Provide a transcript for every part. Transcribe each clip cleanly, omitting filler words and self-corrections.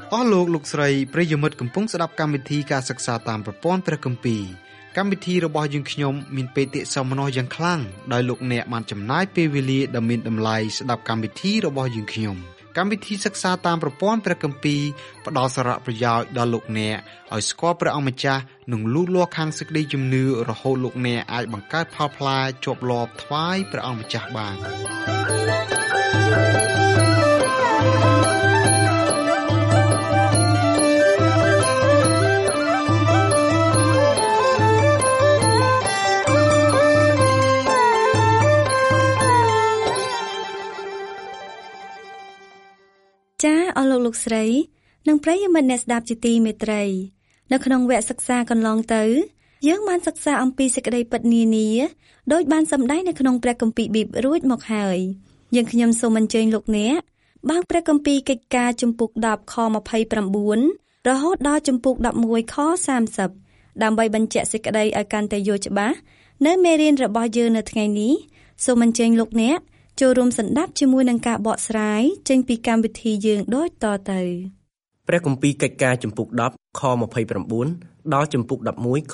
អស់លោកស្រីប្រិយមិត្តកំពុងស្ដាប់កម្មវិធីការសិក្សាតាមប្រព័ន្ធព្រះគម្ពីរកម្មវិធីរបស់យើងខ្ញុំមានបេតិសោមនស្សយ៉ាងខ្លាំងដោយលោកអ្នកបានចំណាយពេលវេលាដ៏មានតម្លៃស្ដាប់កម្មវិធីរបស់យើងខ្ញុំកម្មវិធីសិក្សាតាមប្រព័ន្ធព្រះគម្ពីរផ្ដល់សារៈប្រយោជន៍ដល់លោកអ្នកឲ្យស្គាល់ព្រះអង្គម្ចាស់និងលូតលាស់ខាងសេចក្តីជំនឿរហូតលោកអ្នកអាចបង្កើតផលផ្លែជាប់លាប់ថ្វាយព្រះអង្គម្ចាស់បានចាអស់លោកស្រីនិងប្រិយមិត្តអ្នកស្ដាប់ជាទីមេត្រីនៅក្នុងវគ្គសិក្សាកន្លងទៅយើងបានសិក្សាអំពីសេចក្តីពិតនានាដោយបានសម្ដែងនៅក្នុងព្រះគម្ពីរប៊ីបរួចមកហើយយើងខ្ញុំសូមអញ្ជើញលោកអ្នកបើកព្រះគម្ពីរកិច្ចការជំពូក10ខ29រហូតដល់ជំពូក11ខ30ដើម្បីបញ្ជាក់សេចក្តីឲ្យកាន់តែយល់ច្បាស់នៅមេរៀនរបស់យើងនៅថ្ងៃនេះសូមអញ្ជើញលោកអ្នកចូលរួមសន្តាប់ជាមួយនឹងការបកស្រាយចេញពីកម្មវិធីយើងដូចតទៅព្រះគម្ពីរកិច្ចការជំពូក10ខ29ដល់ជំពូក11ខ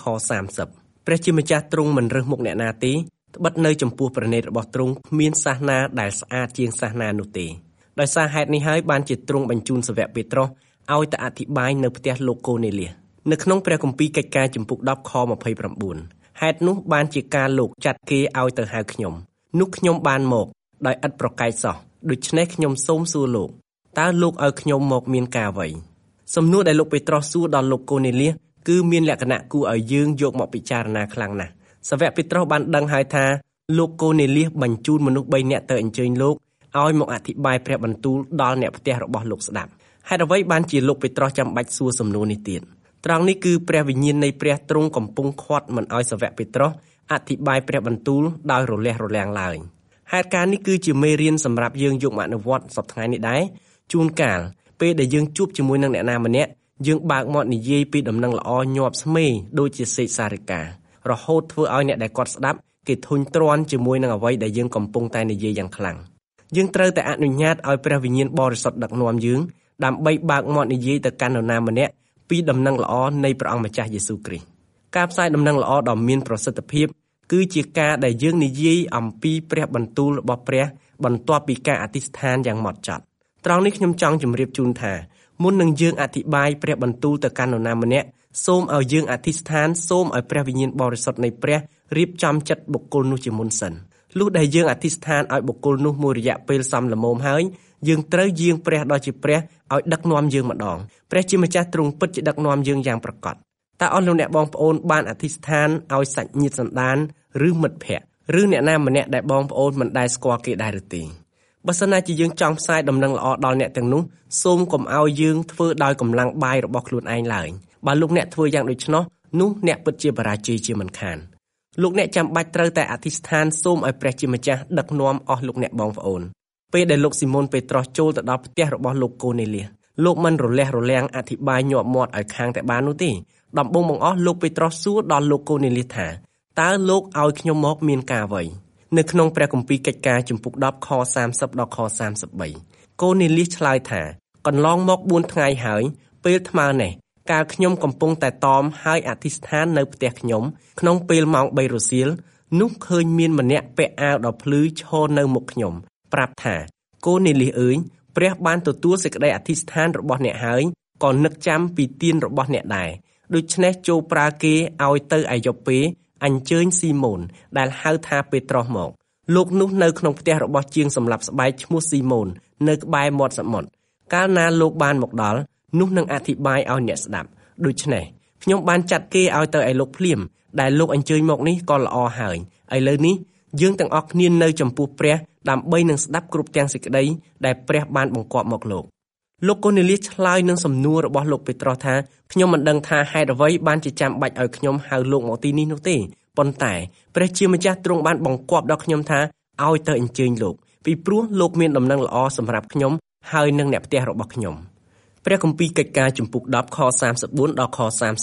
30ព្រះជាម្ចាស់ទ្រង់មិនរើសមុខអ្នកណាទេត្បិតនៅចំពោះព្រះនេតរបស់ទ្រង់គ្មានសាសនាដែលស្អាតជាងសាសនានោះទេដោយសារហេតុនេះហើយបានជាទ្រង់បញ្ជូនសាវកពេត្រុសឲ្យទៅអធិប្បាយនៅផ្ទះលោកកូនេលៀសនៅក្នុងព្រះគម្ពីរកិច្ចការជំពូក10ខ29ហេតុនោះបានជាការលោកចាត់គេឲ្យទៅហៅខ្ញុំនោះខ្ញុំបានមកដោយឥតប្រកែកសោះដូច្នេះខ្ញុំសូមសួរលោកតើលោកឲ្យខ្ញុំមកមានការអ្វីសំណួរដែលលោកពេត្រុសសួរដល់លោកកូនេលៀសគឺមានលក្ខណៈគួរឲ្យយើងយកមកពិចារណាខ្លាំងណាស់សាវកពេត្រុសបានដឹងហើយថាលោកកូនេលៀសបញ្ជូនមនុស្ស3នាក់ទៅអញ្ជើញលោកឲ្យមកអធិប្បាយព្រះបន្ទូលដល់អ្នកផ្ទះរបស់លោកស្ដាប់ហេតុអ្វីបានជាលោកពេត្រុសចាំបាច់សួរសំណួរនេះទៀតត្រង់នេះគឺព្រះវិញ្ញាណនៃព្រះទ្រង់កំពុងខាត់មិនឲ្យសាវកពេត្រុសអធិប្បាយព្រះបន្ទូលដោយរលះរលាំងឡើយហេតុការណ៍នេះគឺជាមេរៀនសម្រាប់យើងយកមកអនុវត្តសប្តាហ៍ថ្ងៃនេះដែរជួនកាលពេលដែលយើងជួបជាមួយនឹងអ្នកណាម្នាក់យើងបើកមាត់និយាយពីដំណឹងល្អញាប់ស្មេដូចជាសេកសារិការហូតធ្វើឲ្យអ្នកដែលគាត់ស្ដាប់គេធុញទ្រាន់ជាមួយនឹងអ្វីដែលយើងកំពុងតែនិយាយយ៉ាងខ្លាំងយើងត្រូវតែអនុញ្ញាតឲ្យព្រះវិញ្ញាណបរិសុទ្ធដឹកនាំយើងដើម្បីបើកមាត់និយាយទៅកាន់នរណាម្នាក់ពីដំណឹងល្អនៃព្រះអង្គម្ចាស់យេស៊ូវគ្រីស្ទការផ្សាយដំណឹងល្អដ៏មានប្រសិទ្ធភាពគឺជាការដែលយើងនិយាយអំពីព្រះបន្ទូលរបស់ព្រះបន្ទាប់ពីការអធិស្ឋានយ៉ាងហ្មត់ចត់ត្រង់នេះខ្ញុំចង់ជម្រាបជូនថាមុននឹងយើងអធិប្បាយព្រះបន្ទូលទៅកាន់នរណាម្នាក់សូមឲ្យយើងអធិស្ឋានសូមឲ្យព្រះវិញ្ញាណបរិសុទ្ធនៃព្រះរៀបចំចិត្តបុគ្គលនោះជាមុនសិនលុះដែលយើងអធិស្ឋានឲ្យបុគ្គលនោះមួយរយៈពេលសមល្មមហើយយើងត្រូវយាងព្រះដ៏ជាព្រះឲ្យដឹកនាំយើងម្ដងព្រះជាម្ចាស់ទ្រង់ពិតជាដឹកនាំយើងយ៉ាងប្រកបតើអស់លោកអ្នកបងប្អូនបានអធិស្ឋានឲ្យសាច់ញាតិសន្តានឬមិត្តភក្តិឬអ្នកណាម្នាក់ដែលបងប្អូនមិនដែលស្គាល់គេដែរឬទេបើសិនណាជាយើងចង់ផ្សាយដំណឹងល្អដល់អ្នកទាំងនោះសូមកុំឲ្យយើងធ្វើដោយកម្លាំងបាយរបស់ខ្លួនឯងឡើយបើលោកអ្នកធ្វើយ៉ាងដូច្នោះនោះអ្នកពិតជាបរាជ័យជាមិនខានលោកអ្នកចាំបាច់ត្រូវតែអធិស្ឋានសូមឲ្យព្រះជាម្ចាស់ដឹកនាំអស់លោកអ្នកបងប្អូនពេលដែលលោកស៊ីម៉ូនពេត្រុសចូលទៅដល់ផ្ទះរបស់លោកកូនេលៀសលោកមិនរលះរលាំងអធិប្បាយញាប់មាត់ឲ្យខាងតែបាននោះទេដំបូងបង្អស់លោកពេត្រុសសួរដល់លោកកូនេលៀសថាតើលោកឲ្យខ្ញុំមកមានការអ្វីនៅក្នុងព្រះគម្ពីរកិច្ចការជំពូក10ខ30ដល់ខ33កូនេលៀសឆ្លើយថាកន្លងមក4ថ្ងៃហើយពេលថ្មើរនេះកាលខ្ញុំកំពុងតែតមហើយអធិស្ឋាននៅផ្ទះខ្ញុំក្នុងពេលម៉ោង3រសៀលនោះឃើញមានម្នាក់ពាក់អាវដ៏ភ្លឺឈរនៅមុខខ្ញុំប្រាប់ថាកូនេលៀសអើយព្រះបានទទួលសេចក្តីអធិស្ឋានរបស់អ្នកហើយក៏នឹកចាំពីទានរបស់អ្នកដែរដូច្នេះចូលប្រើគេឲ្យទៅឯយ៉ូប៉េអញ្ជើញស៊ីម៉ូនដែលហៅថាពេត្រុសមកលោកនោះនៅក្នុងផ្ទះរបស់ជាងសម្លាប់ស្បែកឈ្មោះស៊ីម៉ូននៅក្បែរមាត់សមុទ្រកាលណាលោកបានមកដល់នោះនឹងអធិប្បាយឲ្យអ្នកស្ដាប់ដូច្នេះខ្ញុំបានចាត់គេឲ្យទៅឯលោកភ្លាមដែលលោកអញ្ជើញមកនេះក៏ល្អហើយឥឡូវនេះយើងទាំងអស់គ្នានៅចំពោះព្រះដើម្បីនឹងស្ដាប់គ្រប់ទាំងសេចក្តីដែលព្រះបានបង្គាប់មកលោកកូនេលៀសឆ្លើយនឹងសំណួររបស់លោកពេត្រុសថាខ្ញុំមិនដឹងថាហេតុអ្វីបានជាចាំបាច់ឲ្យខ្ញុំហៅលោកមកទីនេះនោះទេប៉ុន្តែព្រះជាម្ចាស់ទ្រង់បានបង្គាប់ដល់ខ្ញុំថាឲ្យទៅអញ្ជើញលោកពីព្រោះលោកមានដំណឹងល្អសម្រាប់ខ្ញុំហើយនឹងអ្នកផ្ទះរបស់ខ្ញុំព្រះគម្ពីរកិច្ចការជំពូក10ខ34ដល់ខ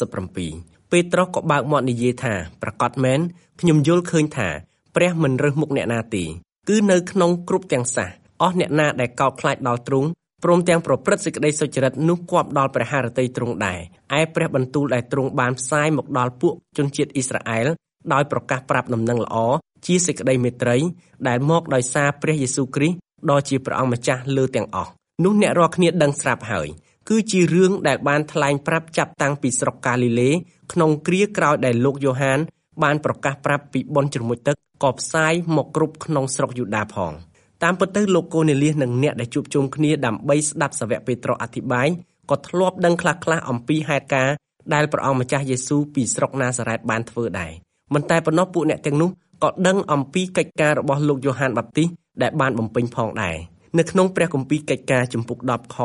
37ពេត្រុសក៏បើកមាត់និយាយថាប្រកាសមែនខ្ញុំយល់ឃើញថាព្រះមិនរើសមុខអ្នកណាទេគឺនៅក្នុងគ្រប់ទាំងសាសអស់អ្នកណាដែលកោតខ្លាចដល់ទ្រង់ព្រមទាំងប្រព្រឹត្តសេចក្តីសុចរិតនោះគប់ដល់ព្រះハរតីទ្រង់ដែរឯព្រះបន្ទូលដែលទ្រង់បានផ្សាយមកដល់ពួកជនជាតិអ៊ីស្រាអែលដោយប្រកាសប្រាប់ដំណឹងល្អជាសេចក្តីមេត្រីដែលមកដោយសារព្រះយេស៊ូវគ្រីស្ទដ៏ជាព្រះអង្គម្ចាស់លើទាំងអស់នោះអ្នករាល់គ្នាដឹងស្រាប់ហើយគឺជារឿងដែលបានថ្លែងប្រាប់ចាប់តាំងពីស្រុកកាលីលេក្នុងគ្រាក្រោយដែលលោកយ៉ូហានបានប្រកាសប្រាប់ពីបុណ្យជ្រមុជទឹកក៏ផ្សាយមកគ្រប់ក្នុងស្រុកយូដាផងតាមពិតទៅលោកកូនេលៀសនិងអ្នកដែលជួបជុំគ្នាដើម្បីស្ដាប់សាវកពេត្រុសអធិប្បាយក៏ធ្លាប់ដឹងខ្លះៗអំពីហេតុការណ៍ដែលព្រះអង្គម្ចាស់យេស៊ូវពីស្រុកណាសារ៉េតបានធ្វើដែរមិនតែប៉ុណ្ណោះពួកអ្នកទាំងនោះក៏ដឹងអំពីកិច្ចការរបស់លោកយ៉ូហានបាប់ទីសដែលបានបំពេញផងដែរនៅក្នុងព្រះគម្ពីរកិច្ចការជំពូក10ខ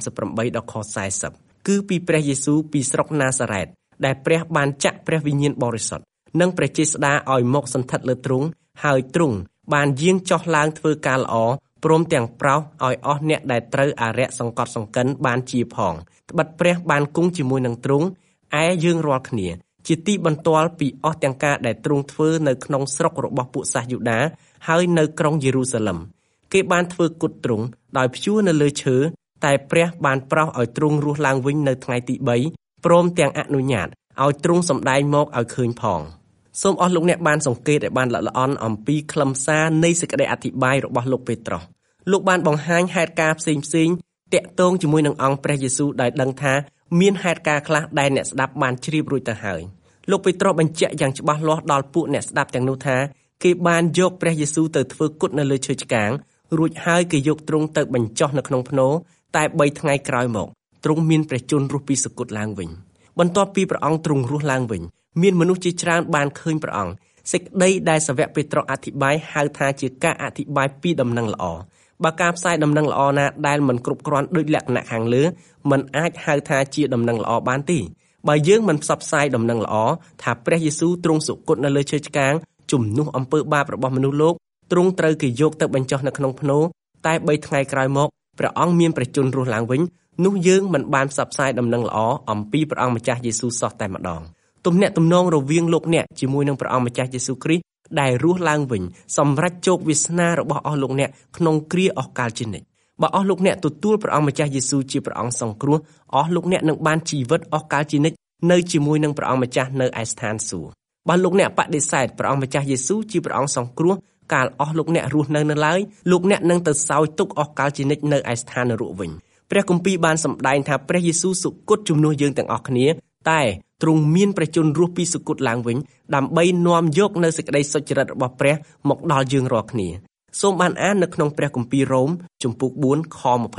38ដល់ខ40គឺពីព្រះយេស៊ូវពីស្រុកណាសារ៉េតដែលព្រះបានចាក់ព្រះវិញ្ញាណបរិសុទ្ធនិងព្រះចេស្តាឲ្យមកសន្ធិដ្ឋលើទ្រង់ហើយទ្រង់បានយាងចុះឡើងធ្វើការល្អព្រមទាំងប្រោសឲ្យអស់អ្នកដែលត្រូវអារក្សសង្កត់សង្កិនបានជាផងត្បិតព្រះបានគង់ជាមួយនឹងទ្រង់ឯយើងរាល់គ្នាជាទីបន្ទាល់ពីអស់ទាំងការដែលទ្រង់ធ្វើនៅក្នុងស្រុករបស់ពួកសាសយូដាហើយនៅក្រុងយេរូសាឡិមគេបានធ្វើគុតទ្រង់ដោយព្យួរនៅលើឈើតែព្រះបានប្រោសឲ្យទ្រង់រស់ឡើងវិញនៅថ្ងៃទី3ព្រមទាំងអនុញ្ញាតឲ្យទ្រង់សម្ដែងមកឲ្យឃើញផងសូមអស់លោកអ្នកបានសង្កេតឲ្យបានល្អិតល្អន់អំពីខ្លឹមសារនៃសេចក្តីអធិប្បាយរបស់លោកពេត្រុសលោកបានបង្ហាញហេតុការណ៍ផ្សេងៗតាក់ទងជាមួយនឹងអង្គព្រះយេស៊ូវដោយដឹងថាមានហេតុការណ៍ខ្លះដែលអ្នកស្ដាប់បានជ្រាបរួចទៅហើយលោកពេត្រុសបញ្ជាក់យ៉ាងច្បាស់លាស់ដល់ពួកអ្នកស្ដាប់ទាំងនោះថាគេបានយកព្រះយេស៊ូវទៅធ្វើគុតនៅលើឈើឆ្កាងរួចហើយគេយកទ្រង់ទៅបញ្ចុះនៅក្នុងភ្នោតែ3ថ្ងៃក្រោយមកទ្រង់មានព្រះជន្មរស់ពីសគត់ឡើងវិញបន្ទាប់ពីព្រះអង្គទ្រង់រស់ឡើងវិញមានមនុស្សជាច្រើនបានឃើញព្រះអង្គសេចក្តីដែលសាវកពេត្រុសអធិប្បាយហៅថាជាការអធិប្បាយពីដំណឹងល្អបើការផ្សាយដំណឹងល្អណាដែលមិនគ្រប់គ្រាន់ដូចលក្ខណៈខាងលើមិនអាចហៅថាជាដំណឹងល្អបានទេបើយើងមិនផ្សព្វផ្សាយដំណឹងល្អថាព្រះយេស៊ូវទ្រង់សុគតនៅលើឈើឆ្កាងជំនួសអំពើបាបរបស់មនុស្សលោកទ្រង់ត្រូវគេយកទៅបញ្ចុះនៅក្នុងភ្នោតែ3ថ្ងៃក្រោយមកព្រះអង្គមានព្រះជន្មរស់ឡើងវិញនោះយើងមិនបានផ្សព្វផ្សាយដំណឹងល្អអំពីព្រះអង្គម្ចាស់យេស៊ូវសោះតែម្ដងទំនាក់ទំនងរវាងលោកអ្នកជាមួយនឹងព្រះអង្គម្ចាស់យេស៊ូវគ្រីស្ទដែលរស់ឡើងវិញសម្រាប់ជោគវាសនារបស់អស់លោកអ្នកក្នុងគ្រាអស់កលជានិច្ចបើអស់លោកអ្នកទទួលព្រះអង្គម្ចាស់យេស៊ូវជាព្រះអង្គសង្គ្រោះអស់លោកអ្នកនឹងបានជីវិតអស់កលជានិច្ចនៅជាមួយនឹងព្រះអង្គម្ចាស់នៅឯស្ថានសួគ៌បើលោកអ្នកបដិសេធព្រះអង្គម្ចាស់យេស៊ូវជាព្រះអង្គសង្គ្រោះកាលអស់លោកអ្នករស់នៅឡើយលោកអ្នកនឹងទៅសោយទុក្ខអស់កលជានិច្ចនៅឯស្ថាននរកវិញព្រះគម្ពីរបានសម្ដែងថាព្រះយេស៊ូវសុគតជំនួសយើងទាំងអស់គ្នាតែទ្រង់មានព្រះជន្មរស់ពីសគត់ឡើងវិញដើម្បីនាំយកនៅសេចក្តីសុចរិតរបស់ព្រះមកដល់យើងរាល់គ្នាសូមបានអាននៅក្នុងព្រះគម្ពីររ៉ូមជំពូក4ខ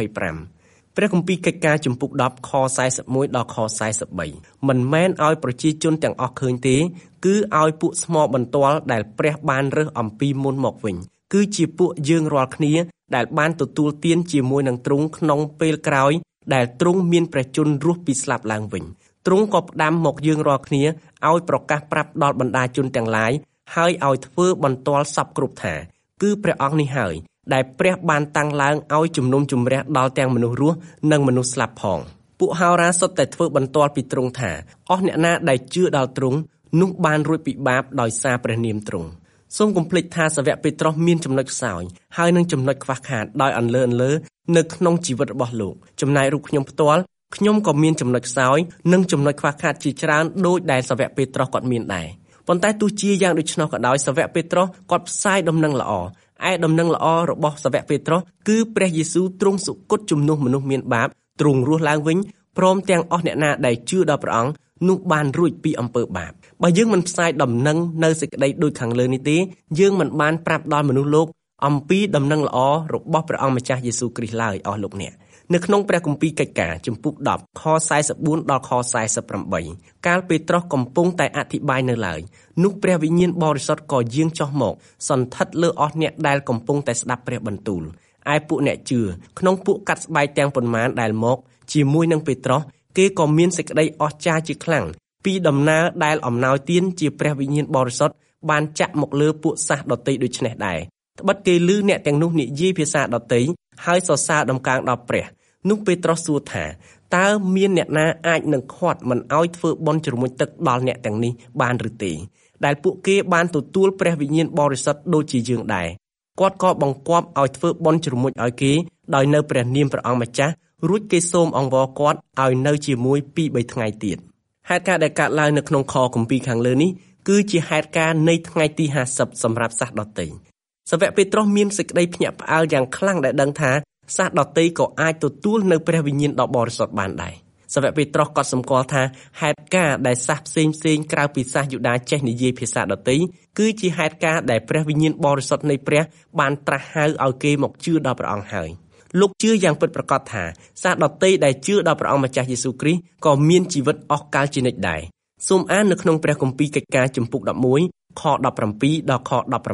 25ព្រះគម្ពីរកិច្ចការជំពូក10ខ41ដល់ខ43មិនមែនឲ្យប្រជាជនទាំងអស់ឃើញទេគឺឲ្យពួកស្មបន្ទាល់ដែលព្រះបានរើសអំពីមុនមកវិញគឺជាពួកយើងរាល់គ្នាដែលបានទទួលទានជាមួយនឹងទ្រង់ក្នុងពេលក្រោយដែលទ្រង់មានព្រះជន្មរស់ពីស្លាប់ឡើងវិញទ្រង់ក៏ផ្ដាំមកយើងរាល់គ្នាឲ្យប្រកាសប្រាប់ដល់បណ្ដាជនទាំងឡាយហើយឲ្យធ្វើបន្ទាល់សពគ្រប់ថាគឺព្រះអង្គនេះហើយដែលព្រះបានតាំងឡើងឲ្យជំនុំជម្រះដល់ទាំងមនុស្សរស់និងមនុស្សស្លាប់ផងពួកហោរាសុទ្ធតែធ្វើបន្ទាល់ពីទ្រង់ថាអស់អ្នកណាដែលជឿដល់ទ្រង់នោះបានរួចពីបាបដោយសារព្រះនាមទ្រង់សូមកុំភ្លេចថាសាវកពេត្រុសមានចំណុចខ្សោយហើយនឹងចំណុចខ្វះខាតដោយអន្លើនៅក្នុងជីវិតរបស់លោកចំណែករូបខ្ញុំផ្ទាល់ខ្ញុំក៏មានចំណុចខ្សោយនិងចំណុចខ្វះខាតជាច្រើនដូចដែលសាវកពេត្រុសគាត់មានដែរប៉ុន្តែទោះជាយ៉ាងដូច្នោះក៏ដោយសាវកពេត្រុសគាត់ផ្សាយដំណឹងល្អឯដំណឹងល្អរបស់សាវកពេត្រុសគឺព្រះយេស៊ូវទ្រង់សុគតជំនួសមនុស្សមានបាបទ្រង់រស់ឡើងវិញព្រមទាំងអស់អ្នកណាដែលជឿដល់ព្រះអង្គនោះបានរួចពីអំពើបាបបើយើងមិនផ្សាយដំណឹងនៅសេចក្តីដូចខាងលើនេះទេយើងមិនបានប្រាប់ដល់មនុស្សលោកអំពីដំណឹងល្អរបស់ព្រះអង្គម្ចាស់យេស៊ូវគ្រីស្ទឡើយអស់លោកអ្នកនៅក្នុងព្រះគម្ពីរកិច្ចការជំពូក10ខ44ដល់ខ48កាលពេត្រុសកំពុងតែអធិប្បាយនៅឡើយនោះព្រះវិញ្ញាណបរិសុទ្ធក៏យាងចុះមកសន្ធិដ្ឋលើអស់អ្នកដែលកំពុងតែស្ដាប់ព្រះបន្ទូលឯពួកអ្នកជឿក្នុងពួកកាត់ស្បែកទាំងប៉ុន្មានដែលមកជាមួយនឹងពេត្រុសគេក៏មានសេចក្តីអស្ចារ្យជាខ្លាំងពីដំណើរដែលអំណោយទានជាព្រះវិញ្ញាណបរិសុទ្ធបានចាក់មកលើពួកសាសដទៃដូចនេះដែរត្បិតគេឮអ្នកទាំងនោះនិយាយភាសាដទៃហើយសរសើរដំកើងដល់ព្រះនោះពេត្រុសសួរថាតើមានអ្នកណាអាចនឹងខាត់មិនឲ្យធ្វើបុណ្យជ្រមុជទឹកដល់អ្នកទាំងនេះបានឬទេដែលពួកគេបានទទួលព្រះវិញ្ញាណបរិសុទ្ធដូចជាយើងដែរគាត់ក៏បង្គាប់ឲ្យធ្វើបុណ្យជ្រមុជឲ្យគេដោយនៅព្រះនាមព្រះអង្គម្ចាស់រួចគេសូមអង្វរគាត់ឲ្យនៅជាមួយ 2-3 ថ្ងៃទៀតហេតុការណ៍ដែលកើតឡើងនៅក្នុងខគម្ពីរខាងលើនេះគឺជាហេតុការណ៍នៃថ្ងៃទី50សម្រាប់សាសដទៃសាវកពេត្រុសមានសេចក្តីភ្ញាក់ផ្អើលយ៉ាងខ្លាំងដែលដឹងថាសាសដទៃក៏អាចទទួលនៅព្រះវិញ្ញាណដ៏បរិសុទ្ធបានដែរសាវកពេត្រុសក៏សម្គាល់ថាហេតុការណ៍ដែលសាសផ្សេងក្រៅពីសាសយូដាចេះនិយាយភាសាដទៃគឺជាហេតុការណ៍ដែលព្រះវិញ្ញាណបរិសុទ្ធនៃព្រះបានត្រាស់ហៅឲ្យគេមកជឿដល់ព្រះអង្គហើយលោកជឿយ៉ាងពិតប្រាកដថាសាសដទៃដែលជឿដល់ព្រះអង្គម្ចាស់យេស៊ូវគ្រីស្ទក៏មានជីវិតអស់កលជានិច្ចដែរសូមអាននៅក្នុងព្រះគម្ពីរកិច្ចការជំពូក11ខ17ដល់ខ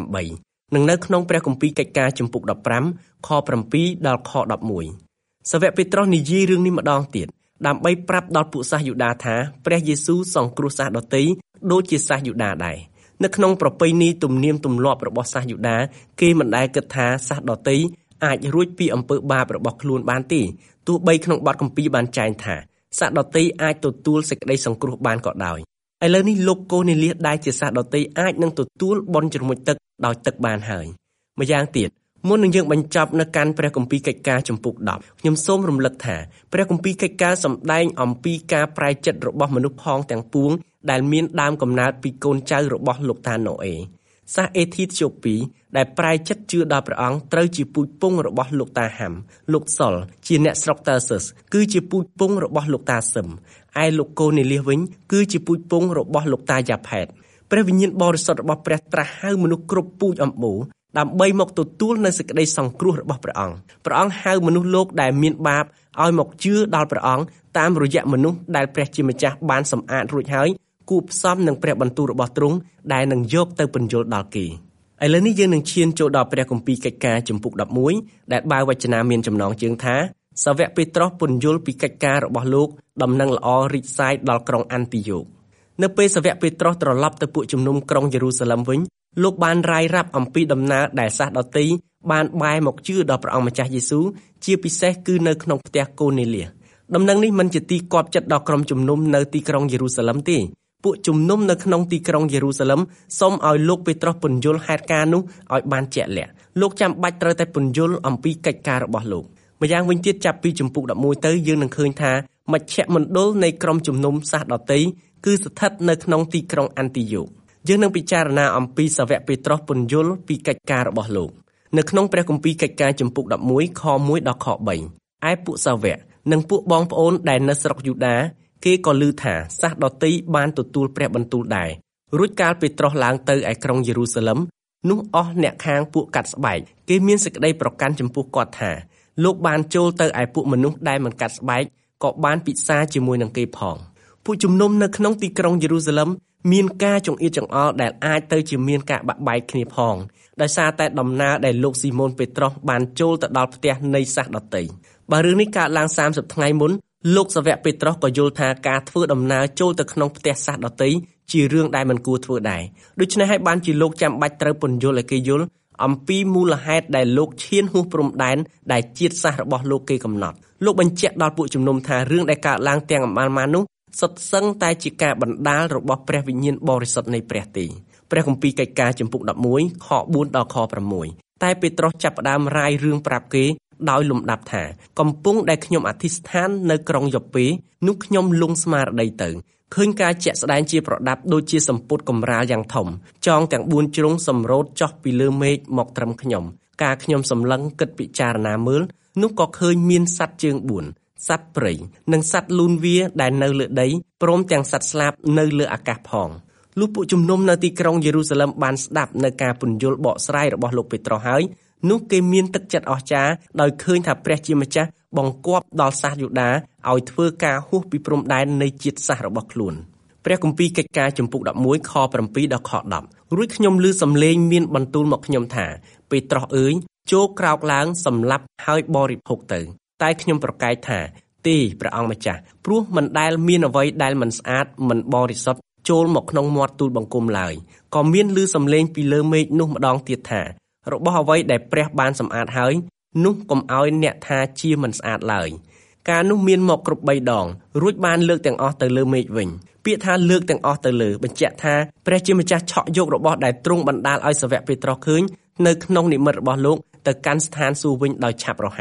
18និងនៅក្នុងព្រះគម្ពីរកិច្ចការជំពូក15ខ7ដល់ខ11សាវកពេត្រុសនិយាយរឿងនេះម្ដងទៀតដើម្បីប្រាប់ដល់ពួកសាសយូដាថាព្រះយេស៊ូវសង្គ្រោះសាសដទៃដូចជាសាសយូដាដែរនៅក្នុងប្រពៃណីទំនៀមទម្លាប់របស់សាសយូដាគេមិនដែលគិតថាសាសដទៃអាចរួចពីអំពើបាបរបស់ខ្លួនបានទេទោះបីក្នុងបទគម្ពីរបានចែងថាសាសដទៃអាចទទួលសេចក្តីសង្គ្រោះបានក៏ដោយឥឡូវនេះលោកកូនេលៀសដែលជាសាសដទៃអាចនឹងទទួលបុណ្យជ្រមុជទឹកដោយទឹកបានហើយម្យ៉ាងទៀតមុននឹងយើងបញ្ចប់នៅកាន់ព្រះគម្ពីរកិច្ចការជំពូក10ខ្ញុំសូមរំលឹកថាព្រះគម្ពីរកិច្ចការសម្ដែងអំពីការប្រែចិត្តរបស់មនុស្សផងទាំងពួងដែលមានដើមកំណើតពីកូនចៅរបស់លោកតាណូអេសាសអេធីធ្យូពីដែលប្រែចិត្តជឿដល់ព្រះអង្គត្រូវជាពូជពង្សរបស់លោកតាហាំលោកសុលជាអ្នកស្រុកតាសឹសគឺជាពូជពង្សរបស់លោកតាសឹមឯលោកកូនេលៀសវិញគឺជាពូជពង្សរបស់លោកតាយ៉ាផេតព្រះវិញ្ញាណបរិសុទ្ធរបស់ព្រះត្រាស់ហៅមនុស្សគ្រប់ពូជអម្បូរដើម្បីមកទទួលនៅសេចក្តីសង្គ្រោះរបស់ព្រះអង្គហៅមនុស្សលោកដែលមានបាបឲ្យមកជឿដល់ព្រះអង្គតាមរយៈមនុស្សដែលព្រះជាម្ចាស់បានសម្អាតរួចហើយគួបផ្សំនឹងព្រះបន្ទូលរបស់ទ្រង់ដែលនឹងយកទៅពន្យល់ដល់គេឥឡូវនេះយើងនឹងឈានចូលដល់ព្រះគម្ពីរកិច្ចការជំពូក11ដែលបើវចនាមានចំណងជើងថាសាវកពេត្រុសពន្យល់ពីកិច្ចការរបស់លោកដំណឹងល្អរីកសាយដល់ក្រុងអាន់ទីយ៉ូកនៅពេលសាវកពេត្រុសត្រឡប់ទៅពួកជំនុំក្រុងយេរូសាឡិមវិញលោកបានរាយរាប់អំពីដំណើរដែលសាសដទៃបានបែរមកជឿដល់ព្រះអង្គម្ចាស់យេស៊ូវជាពិសេសគឺនៅក្នុងផ្ទះកូនេលៀសដំណឹងនេះមិនជាទីគាប់ចិត្តដល់ក្រុមជំនុំនៅទីក្រុងយេរូសាឡិមទេពួកជំនុំនៅក្នុងទីក្រុងយេរូសាឡិមសូមឲ្យលោកពេត្រុសពន្យល់ហេតុការណ៍នោះឲ្យបានជាក់លាក់លោកចាំបាច់ត្រូវតែពន្យល់អំពីកិច្ចការរបស់លោកម្យ៉ាងវិញទៀតចាប់ពីជំពូក11ទៅយើងនឹងឃើញថាមជ្ឈមណ្ឌលនៃក្រុមជំនុំសាសដទៃគឺស្ថិតនៅក្នុងទីក្រុងអាន់ទីយ៉ូកយើងនឹងពិចារណាអំពីសាវកពេត្រុសពន្យល់ពីកិច្ចការរបស់លោកនៅក្នុងព្រះគម្ពីរកិច្ចការជំពូក11ខ1ដល់ខ3ឯពួកសាវកនិងពួកបងប្អូនដែលនៅស្រុកយូដាគេក៏ឮថាសាសដទៃបានទទួលព្រះបន្ទូលដែររួចកាលពេត្រុសឡើងទៅឯក្រុងយេរូសាឡិមនោះអស់អ្នកខាងពួកកាត់ស្បែកគេមានសេចក្តីប្រកាន់ចំពោះគាត់ថាលោកបានចូលទៅឯពួកមនុស្សដែលមិនកាត់ស្បែកក៏បានពិសាជាមួយនឹងគេផងពួកជំនុំនៅក្នុងទីក្រុងយេរូសាឡិមមានការចង្អៀតចង្អល់ដែលអាចទៅជាមានការបាក់បែកគ្នាផងដោយសារតែដំណើរដែលលោកស៊ីម៉ូនពេត្រុសបានចូលទៅដល់ផ្ទះនៃសាសដទៃបើរឿងនេះកើតឡើង30ថ្ងៃមុនលោកសាវកពេត្រុសក៏យល់ថាការធ្វើដំណើរចូលទៅក្នុងផ្ទះសាសដទៃជារឿងដែលមិនគួរធ្វើដែរដូច្នេះហើយបានជាលោកចាំបាច់ត្រូវពន្យល់ឲ្យគេយល់អំពីមូលហេតុដែលលោកឈានហួសព្រំដែនដែលជាតិសាសន៍របស់លោកគេកំណត់លោកបញ្ជាក់ដល់ពួកជំនុំថារឿងដែលកើតឡើងទាំងអំបាលនោះសុទ្ធសឹងតែជាការបណ្ដាលរបស់ព្រះវិញ្ញាណបរិសុទ្ធនៃព្រះទេព្រះគម្ពីរកិច្ចការជំពូក11ខ4ដល់ខ6តែពេត្រុសចាប់ផ្ដើមរាយរឿងប្រាប់គេដោយលំដាប់ថាកំពុងដែលខ្ញុំអធិស្ឋាននៅក្រុងយ៉ូប៉េនោះខ្ញុំលង់ស្មារតីទៅឃើញការជាក់ស្ដែងជាប្រដាប់ដូចជាសម្ពុតកំរាលយ៉ាងធំចងទាំង4ជ្រុងសម្រូតចុះពីលើមេឃមកត្រឹមខ្ញុំការខ្ញុំសម្លឹងគិតពិចារណាមើលនោះក៏ឃើញមានសត្វជើង4សត្វព្រៃនិងសត្វលូនវាដែលនៅលើដីព្រមទាំងសត្វស្លាបនៅលើអាកាសផងលុះពួកជំនុំនៅទីក្រុងយេរូសាឡិមបានស្ដាប់នៅការពន្យល់បកស្រាយរបស់លោកពេត្រុសហើយនោះគេមានទឹកចិត្តអស្ចារ្យដោយឃើញថាព្រះជាម្ចាស់បង្គាប់ដល់សាសយូដាឲ្យធ្វើការហួសពីព្រំដែននៃជាតិសាសន៍របស់ខ្លួនព្រះគម្ពីរកិច្ចការជំពូក11ខ7ដល់ខ10រួចខ្ញុំឮសំឡេងមានបន្ទូលមកខ្ញុំថាពេត្រុសអើយចូលក្រោកឡើងសម្លាប់ហើយបរិភោគទៅតែខ្ញុំប្រកែកថាទេព្រះអង្គម្ចាស់ព្រោះមិនដែលមានអ្វីដែលមិនស្អាតមិនបរិសុទ្ធចូលមកក្នុងមាត់ទូលបង្គំឡើយក៏មានឮសំឡេងពីលើមេឃនោះម្ដងទៀតថារបស់អ្វីដែលព្រះបានសម្អាតហើយនោះកុំឲ្យអ្នកថាជាមិនស្អាតឡើយការនោះមានមកគ្រប់3ដងរួចបានលើកទាំងអស់ទៅលើមេឃវិញពាក្យថាលើកទាំងអស់ទៅលើបញ្ជាក់ថាព្រះជាម្ចាស់ឆក់យករបស់ដែលទ្រង់បណ្ដាលឲ្យសាវកពេត្រុសឃើញនៅក្នុងនិមិត្តរបស់លោកទៅកាន់ស្ថានសួគ៌វិញដោយឆាប់រហ័ស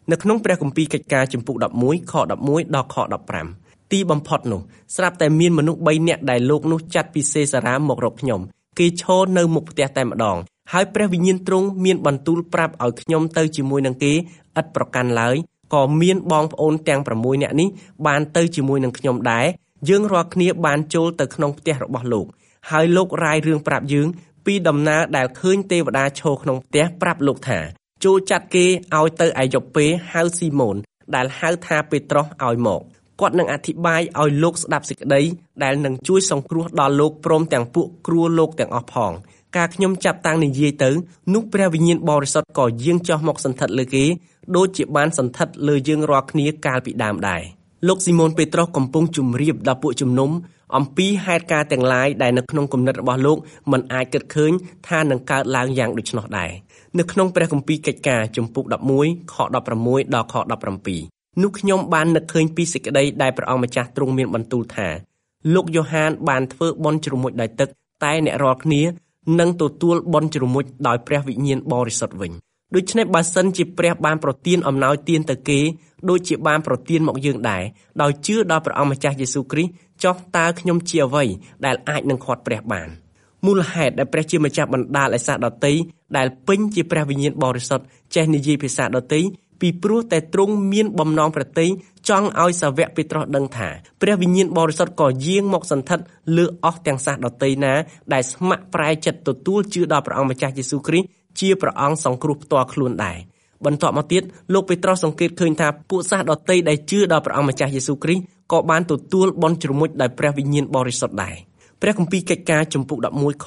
នៅក្នុងព្រះគម្ពីរកិច្ចការជំពូក11ខ11ដល់ខ15ទីបំផុតនោះស្រាប់តែមានមនុស្ស3នាក់ដែលលោកនោះចាត់ពីសេសារ៉ាមករកខ្ញុំគេឈរនៅមុខផ្ទះតែម្ដងហើយព្រះវិញ្ញាណទ្រង់មានបន្ទូលប្រាប់ឲ្យខ្ញុំទៅជាមួយនឹងគេឥតប្រកាន់ឡើយក៏មានបងប្អូនទាំង6នាក់នេះបានទៅជាមួយនឹងខ្ញុំដែរយើងរាល់គ្នាបានចូលទៅក្នុងផ្ទះរបស់លោកហើយលោករាយរឿងប្រាប់យើងពីដំណើរដែលឃើញទេវតាឈរក្នុងផ្ទះប្រាប់លោកថាចូលចាត់គេឲ្យទៅឯយ៉ូប៉េហៅស៊ីម៉ូនដែលហៅថាពេត្រុសឲ្យមកគាត់នឹងអធិប្បាយឲ្យលោកស្ដាប់សេចក្តីដែលនឹងជួយសង្គ្រោះដល់លោកព្រមទាំងពួកគ្រួលោកទាំងអស់ផងការខ្ញុំចាប់តាំងនិយាយទៅនោះព្រះវិញ្ញាណបរិសុទ្ធក៏យាងចុះមកសន្ធិដ្ឋលើគេដូចជាបានសន្ធិដ្ឋលើយើងរាល់គ្នាកាលពីដើមដែរលោកស៊ីម៉ូនពេត្រុសកំពុងជម្រាបដល់ពួកជំនុំអំពីហេតុការណ៍ទាំងឡាយដែលនៅក្នុងគំនិតរបស់លោកមិនអាចគិតឃើញថានឹងកើតឡើងយ៉ាងដូច្នោះដែរនៅក្នុងព្រះគម្ពីរកិច្ចការជំពូក11ខ16ដល់ខ17នោះខ្ញុំបាននឹកឃើញពីសេចក្តីដែលព្រះអង្គម្ចាស់ទ្រង់មានបន្ទូលថាលោកយ៉ូហានបានធ្វើបុណ្យជ្រមុជដោយទឹកតែអ្នករាល់គ្នានឹងទទួលបុណ្យជ្រមុជដោយព្រះវិញ្ញាណបរិសុទ្ធវិញដូច្នេះបើសិនជាព្រះបានប្រទានអំណោយទានទៅគេដូចជាបានប្រទានមកយើងដែរដោយជឿដល់ព្រះអង្គម្ចាស់យេស៊ូវគ្រីស្ទចុះតើខ្ញុំជាអ្វីដែលអាចនឹងខាត់ព្រះបានមូលហេតុដែលព្រះជាម្ចាស់បណ្ដាលឲ្យសាសដតីដែលពេញជាព្រះវិញ្ញាណបរិសុទ្ធចេះនិយាយភាសាដតីពីព្រោះតែទ្រង់មានបំណងប្រតិចង់ឲ្យសាវកពេត្រុសដឹងថាព្រះវិញ្ញាណបរិសុទ្ធក៏យាងមកសន្ធិដ្ឋលើអស់ទាំងសាសដតីណាដែលស្ម័គ្រប្រែចិត្តទទួលជឿដល់ព្រះអង្គម្ចាស់យេស៊ូវគ្រីស្ទជាព្រះអង្គសង្គ្រោះផ្ទាល់ខ្លួនដែរបន្ទាប់មកទៀតលោកពេត្រុសសង្កេតឃើញថាពួកសាសដតីដែលជឿដល់ព្រះអង្គម្ចាស់យេស៊ូវគ្រីស្ទក៏បានទទួលបុណ្យជ្រមុជដោយព្រះវិញ្ញាណបរិសុទ្ធដែរព្រះគម្ពីរកិច្ចការជំពូក11ខ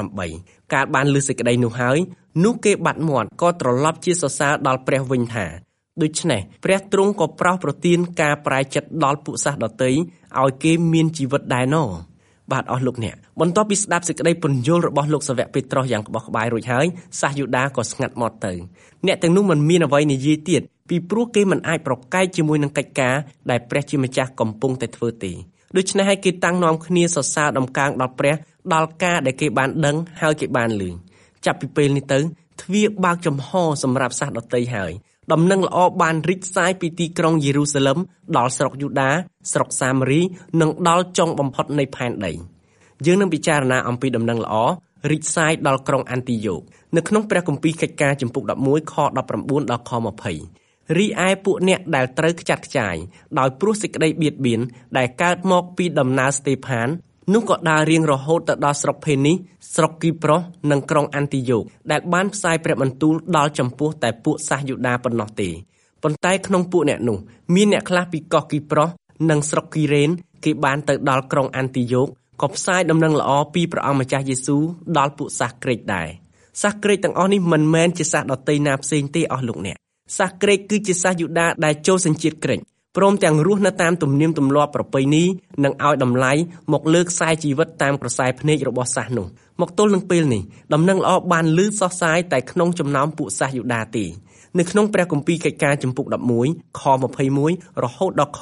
18កាលបានលើសេចក្តីនោះហើយនោះគេបាត់មាត់ក៏ត្រឡប់ជាសរសើរដល់ព្រះវិញថាដូច្នេះព្រះទ្រង់ក៏ប្រោសប្រទានការប្រែចិត្តដល់ពួកសាសដតីឲ្យគេមានជីវិតដែរណបាទអស់លោកអ្នកបន្ទាប់ពីស្ដាប់សេចក្តីពន្យល់របស់លោកសាវកពេត្រុសយ៉ាងក្បោះក្បាយរួចហើយសាសយូដាក៏ស្ងាត់មាត់ទៅអ្នកទាំងនោះមិនមានអ្វីនិយាយទៀតពីព្រោះគេមិនអាចប្រកែកជាមួយនឹងកិច្ចការដែលព្រះជាម្ចាស់កំពុងតែធ្វើទេដូច្នេះហើយគេតាំងនាំគ្នាសរសើរដំកើងដល់ព្រះដល់ការដែលគេបានដឹងហើយគេបានឮចាប់ពីពេលនេះទៅទ្វារបើកចំហសម្រាប់សាសដតីហើយដំណឹងល្អបានរីកសាយពីទីក្រុងយេរូសាឡឹមដល់ស្រុកយូដាស្រុកសាមារីនិងដល់ចុងបំផុតនៃផែនដីយើងនឹងពិចារណាអំពីដំណឹងល្អរីកសាយដល់ក្រុងអាន់ទីយ៉ូកនៅក្នុងព្រះគម្ពីរកិច្ចការជំពូក11ខ19ដល់ខ20រីឯពួកអ្នកដែលត្រូវខ្ចាត់ខ្ចាយដោយព្រោះសេចក្តីបៀតបៀនដែលកើតមកពីដំណើរស្តេផាននោះក៏ដើររៀងរហូតទៅដល់ស្រុកភេនីស្រុកគីប្រុសនិងក្រុងអាន់ទីយ៉ូកដែលបានផ្សាយព្រះបន្ទូលដល់ចំពោះតែពួកសាសយូដាប៉ុណ្ណោះទេប៉ុន្តែក្នុងពួកអ្នកនោះមានអ្នកខ្លះពីកោះគីប្រុសនិងស្រុកគីរ៉េនគេបានទៅដល់ក្រុងអាន់ទីយ៉ូកក៏ផ្សាយដំណឹងល្អពីព្រះអង្គម្ចាស់យេស៊ូវដល់ពួកសាសក្រិកដែរសាសក្រិកទាំងអស់នេះមិនមែនជាសាសដតីណាផ្សេងទេអស់លោកអ្នកសាសក្រិកគឺជាសាសយូដាដែលចូលសញ្ជាតិក្រិកព្រមទាំងរស់នៅតាមទំនៀមទម្លាប់ប្រពៃណីនិងឲ្យតម្លៃមកលើខ្សែជីវិតតាមក្រសែភ្នែករបស់សាសនោះមកទល់នឹងពេលនេះដំណឹងល្អបានលឺសុសសាយតែក្នុងចំណោមពួកសាសយូដាទេនៅក្នុងព្រះគម្ពីរកិច្ចការជំពូក11ខ21រហូតដល់ខ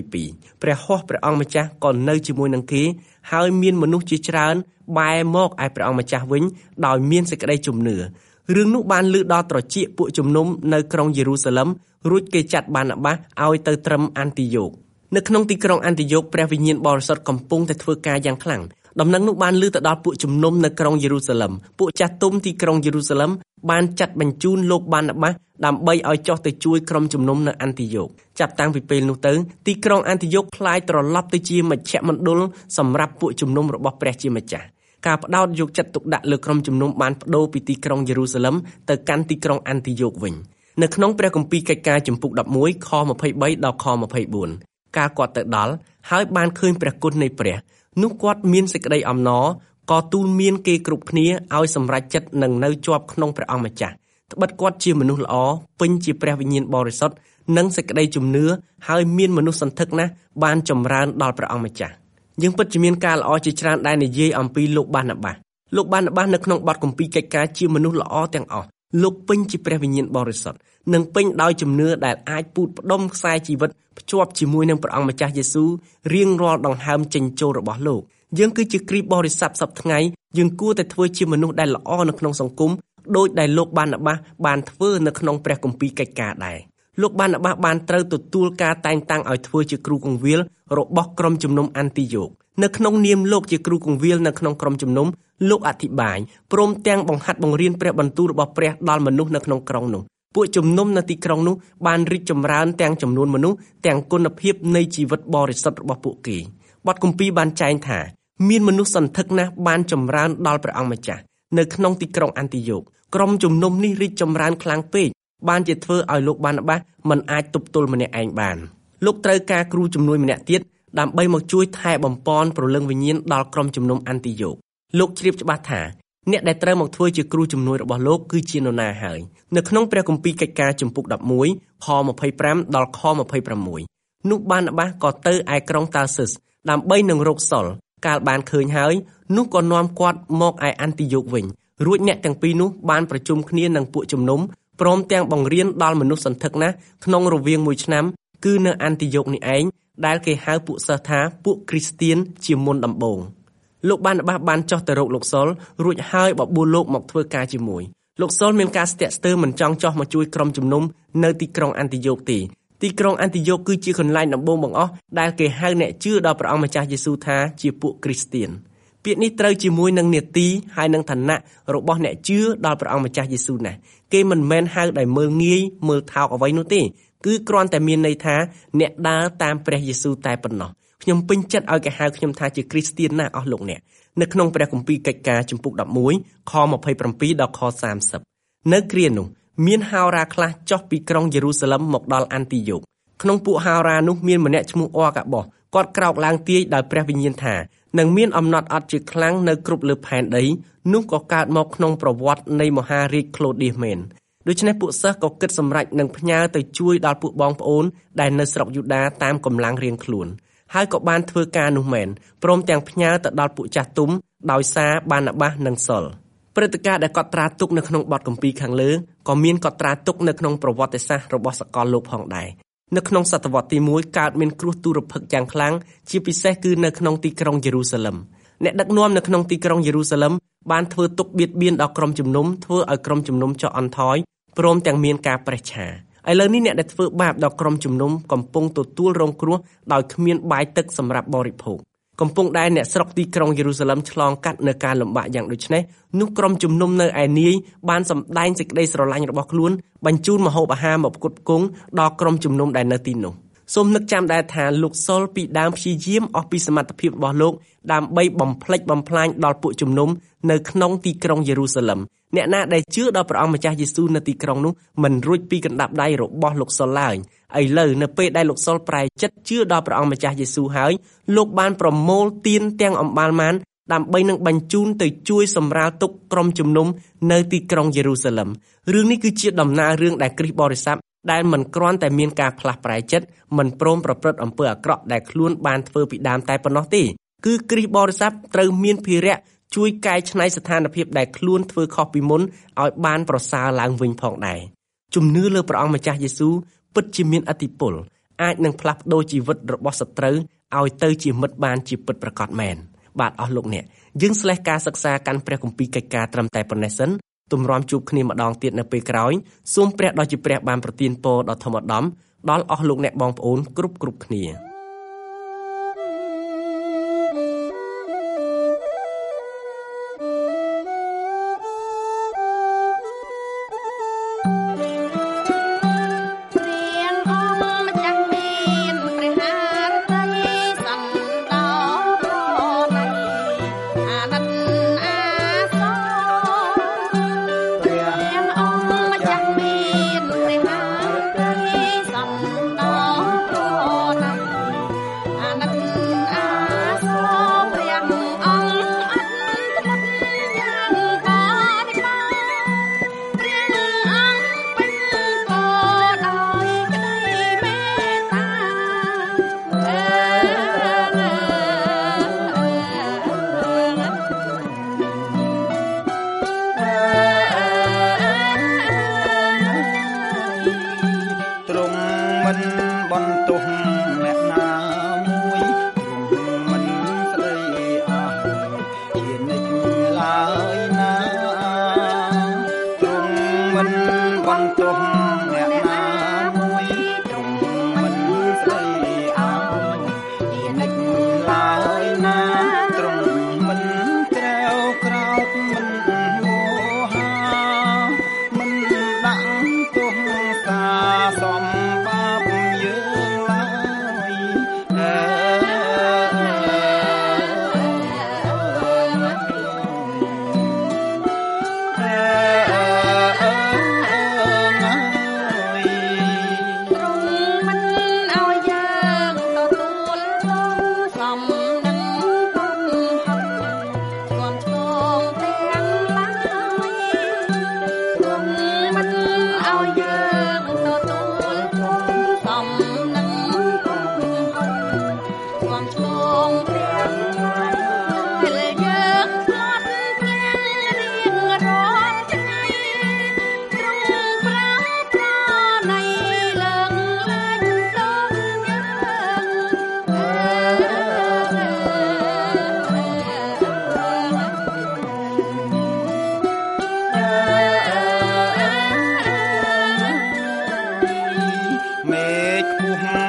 22ព្រះហស្ថព្រះអង្គម្ចាស់ក៏នៅជាមួយនឹងគេហើយមានមនុស្សជាច្រើនបែរមកឯព្រះអង្គម្ចាស់វិញដោយមានសេចក្តីជំនឿរឿងនោះបានលឺដល់ត្រចៀកពួកជំនុំនៅក្រុងយេរូសាឡឹមរួចគេចាត់បាណាបាសឲ្យទៅត្រឹមអាន់ទីយ៉ូកនៅក្នុងទីក្រុងអាន់ទីយ៉ូកព្រះវិញ្ញាណបរិសុទ្ធកំពុងតែធ្វើការយ៉ាងខ្លាំងដំណឹងនោះបានលឺទៅដល់ពួកជំនុំនៅក្រុងយេរូសាឡឹមពួកចាស់ទុំទីក្រុងយេរូសាឡឹមបានចាត់បញ្ជូនលោកបាណាបាសដើម្បីឲ្យចុះទៅជួយក្រុមជំនុំនៅអាន់ទីយ៉ូកចាប់តាំងពីពេលនោះទៅទីក្រុងអាន់ទីយ៉ូកคล้ายត្រឡប់ទៅជាមជ្ឈមណ្ឌលសម្រាប់ពួកជំនុំរបស់ព្រះជាម្ចាស់ការផ្ដោតយកចិត្តទុកដាក់លើក្រុមជំនុំបានបដូរពីទីក្រុងយេរូសាឡឹមទៅកាន់ទីក្រុងអាន់ទីយ៉ូកវិញនៅក្នុងព្រះគម្ពីរកិច្ចការជំពូក11ខ23ដល់ខ24ការគាត់ទៅដល់ហើយបានឃើញព្រះគុណនៃព្រះនោះគាត់មានសេចក្តីអំណរក៏ទូលមានគេគ្រប់គ្នាឲ្យសម្រេចចិត្តនឹងនៅជាប់ក្នុងព្រះអង្គម្ចាស់ត្បិតគាត់ជាមនុស្សល្អពេញជាព្រះវិញ្ញាណបរិសុទ្ធនិងសេចក្តីជំនឿហើយមានមនុស្សសន្ធឹកណាស់បានចម្រើនដល់ព្រះអង្គម្ចាស់យើងពិតជាមានការល្អជាច្រើនដែលនិយាយអំពីលោកបាណាបាសនៅក្នុងបទគម្ពីរកិច្ចការជាមនុស្សល្អទាំងអស់លោកពេញជាព្រះវិញ្ញាណបរិសុទ្ធនិងពេញដោយជំនឿដែលអាចពូតផ្ដុំខ្សែជីវិតភ្ជាប់ជាមួយនឹងព្រះអង្គម្ចាស់យេស៊ូវរៀងរាល់ដង្ហើមចេញចូលរបស់លោកយើងគឺជាគ្រីស្ទបរិស័ទសប្តាហ៍ថ្ងៃយើងគួរតែធ្វើជាមនុស្សដែលល្អនៅក្នុងសង្គមដោយដែលលោកបាណាបាសបានធ្វើនៅក្នុងព្រះគម្ពីរកិច្ចការដែរលោកបានអាបាសបានត្រូវទទួលការតែងតាំងឲ្យធ្វើជាគ្រូគង្វាលរបស់ក្រុមជំនុំអាន់ទីយ៉ូកនៅក្នុងនាមលោកជាគ្រូគង្វាលនៅក្នុងក្រុមជំនុំលោកអធិប្បាយព្រមទាំងបង្ហាត់បង្រៀនព្រះបន្ទូលរបស់ព្រះដល់មនុស្សនៅក្នុងក្រុងនោះពួកជំនុំនៅទីក្រុងនោះបានរីកចម្រើនទាំងចំនួនមនុស្សទាំងគុណភាពនៃជីវិតបរិសុទ្ធរបស់ពួកគេបទគម្ពីរបានចែងថាមានមនុស្សសន្ធឹកណាស់បានចម្រើនដល់ព្រះអង្គម្ចាស់នៅក្នុងទីក្រុងអាន់ទីយ៉ូកក្រុមជំនុំនេះរីកចម្រើនខ្លាំងពេកបានជាធ្វើឲ្យលោកបានអាបាសមិនអាចទប់ទល់ម្នាក់ឯងបានលោកត្រូវការគ្រូជំនួយម្នាក់ទៀតដើម្បីមកជួយថែបំពន់ព្រលឹងវិញ្ញាណដល់ក្រុមជំនុំអាន់ទីយ៉ូកលោកជ្រាបច្បាស់ថាអ្នកដែលត្រូវមកធ្វើជាគ្រូជំនួយរបស់លោកគឺជានរណាហើយនៅក្នុងព្រះគម្ពីរកិច្ចការជំពូក11ខ25ដល់ខ26នោះបានអាបាសក៏ទៅឯក្រុងតាស៊ឹសដើម្បីនឹងរកសុលកាលបានឃើញហើយនោះក៏នាំគាត់មកឯអាន់ទីយ៉ូកវិញរួចអ្នកទាំងពីរនោះបានប្រជុំគ្នានឹងពួកជំនុំព្រមទាំងបង្រៀនដល់មនុស្សសន្ធឹកណាស់ក្នុងរវាង1ឆ្នាំគឺនៅអាន់ទីយ៉ូកនេះឯងដែលគេហៅពួកសិស្សថាពួកគ្រីស្ទៀនជាមុនដំបូងលោកបានអាបាសបានចុះទៅរកលោកសុលរួចហើយបបួលលោកមកធ្វើការជាមួយលោកសុលមានការស្ទាក់ស្ទើរមិនចង់ចុះមកជួយក្រុមជំនុំនៅទីក្រុងអាន់ទីយ៉ូកទេទីក្រុងអាន់ទីយ៉ូកគឺជាកន្លែងដំបូងបង្អស់ដែលគេហៅអ្នកជឿដល់ព្រះអង្គម្ចាស់យេស៊ូវថាជាពួកគ្រីស្ទៀនពាក្យនេះត្រូវជាមួយនឹងនាទីហើយនឹងឋានៈរបស់អ្នកជឿដល់ព្រះអង្គម្ចាស់យេស៊ូវណាស់គេមិនមែនហៅដោយមើលងាយមើលថោកអ្វីនោះទេគឺគ្រាន់តែមានន័យថាអ្នកដើរតាមព្រះយេស៊ូវតែប៉ុណ្ណោះខ្ញុំពេញចិត្តឲ្យគេហៅខ្ញុំថាជាគ្រីស្ទៀនណាស់អស់លោកអ្នកនៅក្នុងព្រះគម្ពីរកិច្ចការជំពូក11ខ27ដល់ខ30នៅគ្រានោះមានហោរាខ្លះចុះពីក្រុងយេរូសាឡឹមមកដល់អាន់ទីយ៉ូកក្នុងពួកហោរានោះមានម្នាក់ឈ្មោះអរកាបូសគាត់ក្រោកឡើងទាយដោយព្រះវិញ្ញាណថានឹងមានអំណត់អត់ជាខ្លាំងនៅគ្រប់លើផែនដីនោះក៏កើតមកក្នុងប្រវត្តិនៃមហារាជក្លូឌៀសមែនដូច្នេះពួកសិស្សក៏គិតសម្រេចនឹងផ្ញើទៅជួយដល់ពួកបងប្អូនដែលនៅស្រុកយូដាតាមកម្លាំងរៀងខ្លួនហើយក៏បានធ្វើការនោះមែនព្រមទាំងផ្ញើទៅដល់ពួកចាស់ទុំដោយសារបាណាបាសនិងសុលព្រឹត្តិការណ៍ដែលកត់ត្រាទុកនៅក្នុងបទគម្ពីរខាងលើក៏មានកត់ត្រាទុកនៅក្នុងប្រវត្តិសាស្ត្ររបស់សកលលោកផងដែរនៅក្នុងសតវត្សទី1កើតមានគ្រោះទុរភិក្សយ៉ាងខ្លាំងជាពិសេសគឺនៅក្នុងទីក្រុងយេរូសាឡឹមអ្នកដឹកនាំនៅក្នុងទីក្រុងយេរូសាឡឹមបានធ្វើទុកបៀតបៀនដល់ក្រុមជំនុំធ្វើឲ្យក្រុមជំនុំចុះអន់ថយព្រមទាំងមានការប្រេះឆាឥឡូវនេះអ្នកដែលធ្វើបាបដល់ក្រុមជំនុំកំពុងទទួលរងគ្រោះដោយគ្មានបាយទឹកសម្រាប់បរិភោគកំពុងដែរអ្នកស្រុកទីក្រុងយេរូសាឡឹមឆ្លងកាត់នៅការលំបាកយ៉ាងដូចនេះនោះក្រុមជំនុំនៅឯនាយបានសម្ដែងសេចក្តីស្រឡាញ់របស់ខ្លួនបញ្ជូនម្ហូបអាហារមកផ្គត់ផ្គង់ដល់ក្រុមជំនុំដែលនៅទីនោះសូមនឹកចាំដែរថាលោកសុលពីដើមព្យាយាមអស់ពីសមត្ថភាពរបស់លោកដើម្បីបំផ្លិចបំផ្លាញដល់ពួកជំនុំនៅក្នុងទីក្រុងយេរូសាឡឹមអ្នកណាដែលជឿដល់ព្រះអង្គម្ចាស់យេស៊ូវនៅទីក្រុងនោះមិនរួចពីកណ្ដាប់ដៃរបស់លោកសុលឡើយឥឡូវនៅពេលដែលលោកសុលប្រែចិត្តជឿដល់ព្រះអង្គម្ចាស់យេស៊ូវហើយលោកបានប្រមូលទានទាំងអម្បាលម៉ានដើម្បីនឹងបញ្ជូនទៅជួយសម្រាលទុក្ខក្រុមជំនុំនៅទីក្រុងយេរូសាឡឹមរឿងនេះគឺជាដំណើររឿងដែលគ្រីស្ទបរិស័ទដែលមិនគ្រាន់តែមានការផ្លាស់ប្រែចិត្តមិនព្រមប្រព្រឹត្តអំពើអាក្រក់ដែលខ្លួនបានធ្វើពីដើមតែប៉ុណ្ណោះទេគឺគ្រីស្ទបរិស័ទត្រូវមានភារៈជួយកែច្នៃស្ថានភាពដែលខ្លួនធ្វើខុសពីមុនឲ្យបានប្រសើរឡើងវិញផងដែរជំនឿលើព្រះអង្គម្ចាស់យេស៊ូវពិតជាមានឥទ្ធិពលអាចនឹងផ្លាស់ប្ដូរជីវិតរបស់សត្រូវឲ្យទៅជាមិត្តបានជាពិតប្រាកដមែនបាទអស់លោកអ្នកយើងស្លេះការសិក្សាកាន់ព្រះគម្ពីរកិច្ចការត្រឹមតែប៉ុណ្ណេះសិនទម្រាំជួបគ្នាម្ដងទៀតនៅពេលក្រោយសូមព្រះដ៏ជាព្រះបានប្រទានពរដល់ធម្មដំដល់អស់លោកអ្នកបងប្អូនគ្រប់គ្នា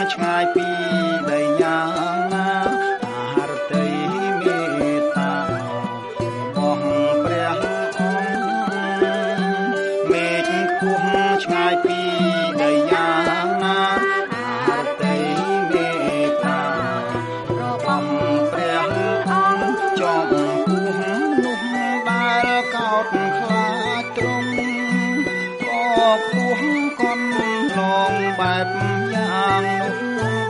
ឆ្ងាយពីដីយ៉ាងណាអារតីមេត្តារបស់ព្រះអង្គមេឃខ្ពស់ឆ្ងាយពីដីយ៉ាងណាអារតីមេត្តារបស់ព្រះអង្គចំពោះនោះដែលកោតខ្លាចទ្រង់ក៏ខ្ពស់កន់ឡងបែបយ៉ាងនោះ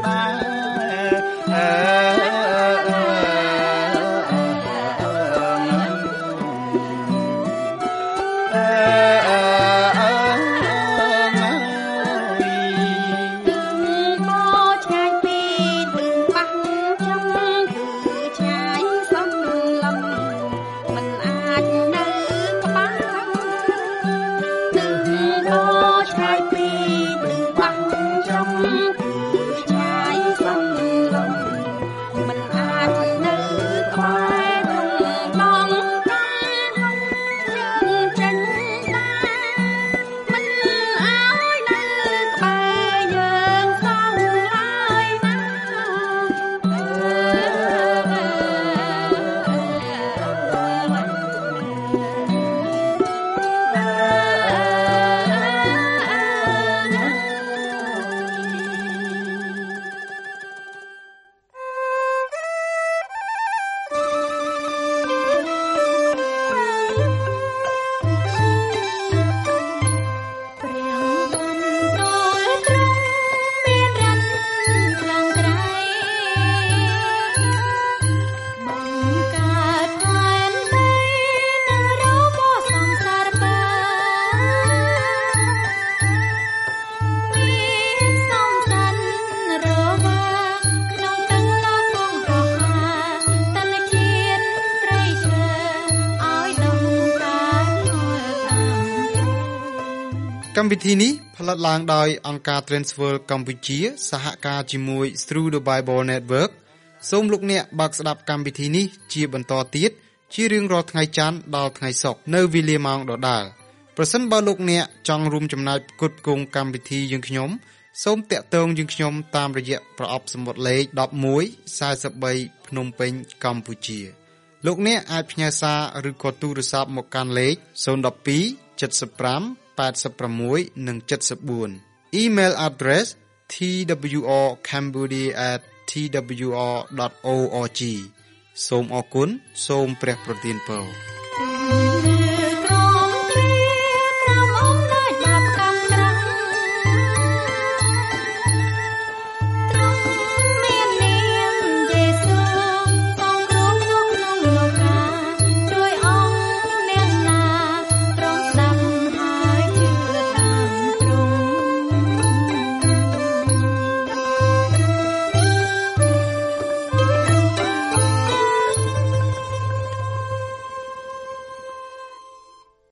កម្មវិធីនេះផលិតឡើងដោយអង្គការ Transworld កម្ពុជាសហការជាមួយ Through the Bible Network សូមលោកអ្នកបើកស្ដាប់កម្មវិធីនេះជាបន្តទៀតជារៀងរាល់ថ្ងៃច័ន្ទដល់ថ្ងៃសុក្រនៅវេលាម៉ោងដដែលប្រសិនបើលោកអ្នកចង់រួមចំណែកផ្គត់ផ្គង់កម្មវិធីយើងខ្ញុំសូមតាក់ទងយើងខ្ញុំតាមរយៈប្រអប់សំបុត្រលេខ1143ភ្នំពេញកម្ពុជាលោកអ្នកអាចផ្ញើសារឬក៏ទូរស័ព្ទមកកាន់លេខ012 75 86 និង 74 Email address twrcambodia@twr.org សូមអរគុណសូមព្រះប្រទានពរ